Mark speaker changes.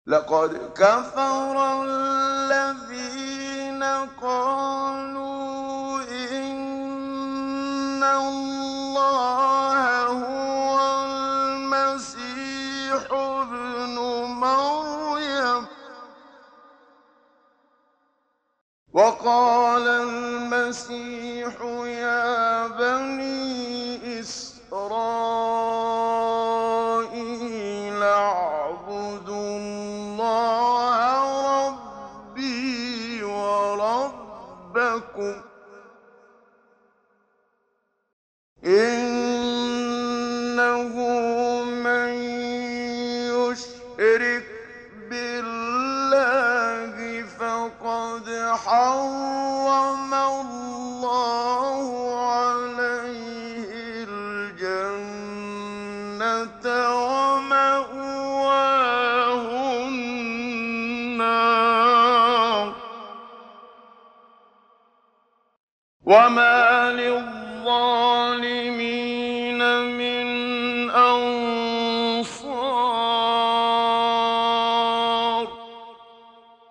Speaker 1: لقد كفر الذين قالوا إن الله هو المسيح ابن مريم وقال المسيح يا بني إسرائيل اعبدوا الله ربي وربكم إنه من يشرك بالله فقد حرم الله عليه الجنة ومأواه النار وما للظالمين من أنصار